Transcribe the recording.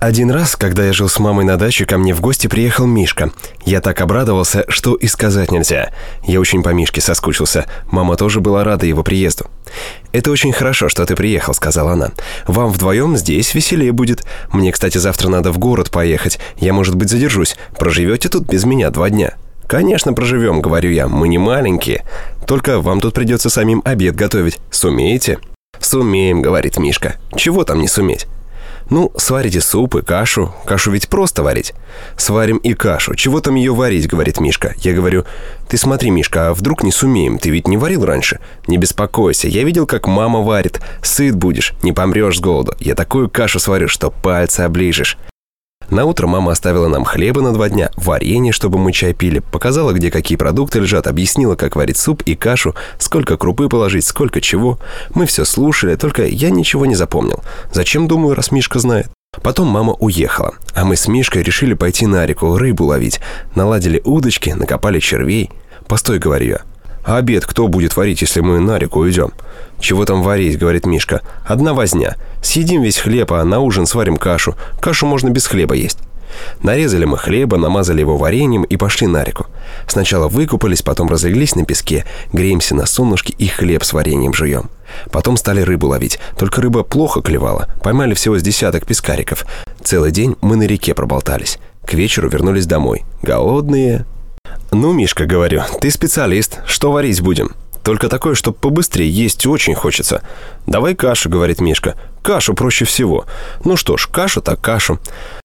Один раз, когда я жил с мамой на даче, ко мне в гости приехал Мишка. Я так обрадовался, что и сказать нельзя. Я очень по Мишке соскучился. Мама тоже была рада его приезду. «Это очень хорошо, что ты приехал», — сказала она. «Вам вдвоем здесь веселее будет. Мне, кстати, завтра надо в город поехать. Я, может быть, задержусь. Проживете тут без меня 2 дня?» «Конечно, проживем», — говорю я. «Мы не маленькие. Только вам тут придется самим обед готовить. Сумеете?» «Сумеем», — говорит Мишка. «Чего там не суметь?» «Ну, сварите суп и кашу. Кашу ведь просто варить». «Сварим и кашу. Чего там ее варить?» — говорит Мишка. Я говорю: «Ты смотри, Мишка, а вдруг не сумеем? Ты ведь не варил раньше?» «Не беспокойся. Я видел, как мама варит. Сыт будешь, не помрешь с голоду. Я такую кашу сварю, что пальцы оближешь». Наутро мама оставила нам хлеба на 2 дня, варенье, чтобы мы чай пили, показала, где какие продукты лежат, объяснила, как варить суп и кашу, сколько крупы положить, сколько чего. Мы все слушали, только я ничего не запомнил. Зачем, думаю, раз Мишка знает? Потом мама уехала, а мы с Мишкой решили пойти на реку рыбу ловить. Наладили удочки, накопали червей. «Постой», — говорю я. «А обед кто будет варить, если мы на реку уйдем?» «Чего там варить?» — говорит Мишка. «Одна возня. Съедим весь хлеб, а на ужин сварим кашу. Кашу можно без хлеба есть». Нарезали мы хлеба, намазали его вареньем и пошли на реку. Сначала выкупались, потом разлеглись на песке, греемся на солнышке и хлеб с вареньем жуем. Потом стали рыбу ловить, только рыба плохо клевала. Поймали всего с 10 пескариков. Целый день мы на реке проболтались. К вечеру вернулись домой. Голодные. «Ну, Мишка, — говорю, — ты специалист. Что варить будем? Только такое, чтобы побыстрее, есть очень хочется». «Давай кашу, — говорит Мишка. Кашу проще всего». Ну что ж, кашу так кашу.